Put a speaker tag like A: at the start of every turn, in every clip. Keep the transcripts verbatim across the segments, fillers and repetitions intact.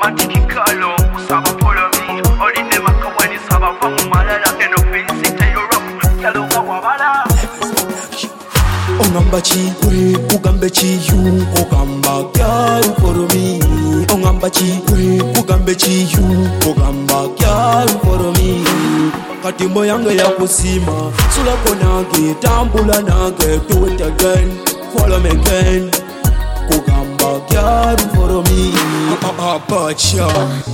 A: romantic kalo usaba follow me oli ne makawani saba fa malala eno face tayo rock kalo wabala
B: ongamba chikwe kugambe chiyu ogamba kyaru follow me ongamba chikwe kugambe chiyu ogamba kyaru follow me katimbo yange ya kusima sulako nange tambula nange do it again follow me again kugamba kyaru follow me ah ah bacha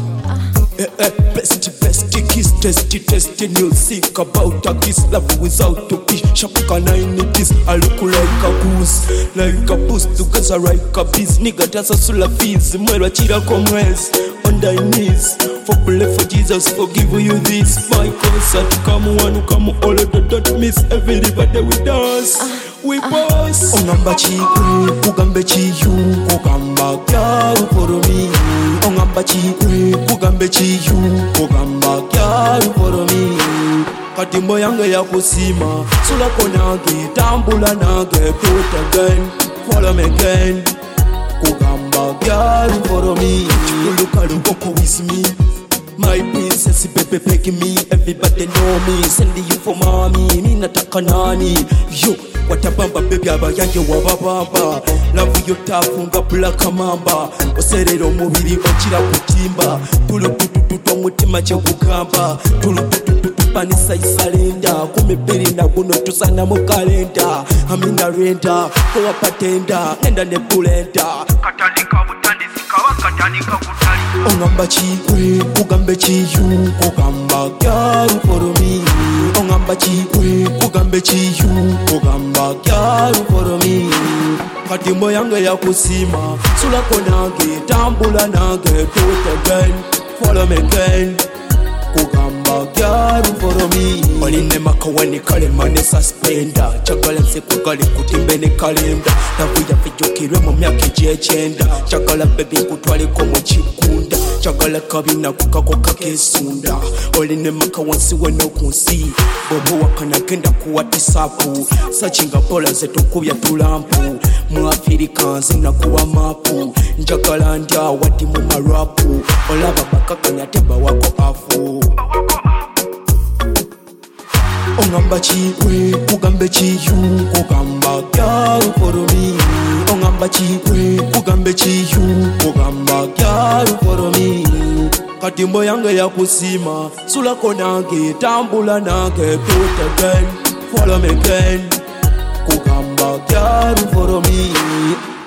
B: eh eh best best kiss test test music about a kiss love without a kiss shapka nine this I look like a goose like a boost to get a right a biz nigga tasa sula fees mwelwa chira komwes on thy knees for believe for Jesus forgive you this my concert come one come all of the don't miss everybody with us we boss ongamba chikwe kugambe chiyu kugamba kyaru follow me ongamba chikwe kugambe chiyu kugamba kyaru follow me katimbo yange ya kusima sulako nange tambula nange do it again follow me again kugamba kyaru follow me chikuluka lukoko with me my princess baby begging me everybody know me sending you for mommy mi nataka nani yo watabamba baby abayanje wababamba love yo tafunga black mamba oserero mubiri okira kutimba tulutututu omutima kye kugamba tulutututu panisa isalenda kumibiri na guno tusana mu kalenda amina renda kwa patenda nenda ne bulenda
A: katandika butandisi kawa katandika kutali
B: ongamba chikwe kugambe chiyu kugamba kyaru follow me ongamba chikwe kugambe chiyu kugamba kyaru follow me katimbo yange ya kusima sulako nange tambula nange do it again follow me again kugamba kyaru follow me oline makawani kale mane suspenda chagala nsekugale kutimbe ne kalenda navuya vijokirwe mu myaka egyenda chagala baby kutwale ko mu kikunda chagala kabina kukako kakesunda oline makawansi weno kunsi bobo wakana genda kuwa tisapu sachinga bola zetu kubya tulampu mu Africans na kuwa mapu njagala ndia wati mu marapu olaba bakakanya teba wako afu ongamba chikwe kugambe chiyu kugamba kyaru follow me ongamba chikwe kugambe chiyu kugamba kyaru follow me katimbo yange ya kusima sulako nange tambula nange do it again follow me again kugamba kyaru follow me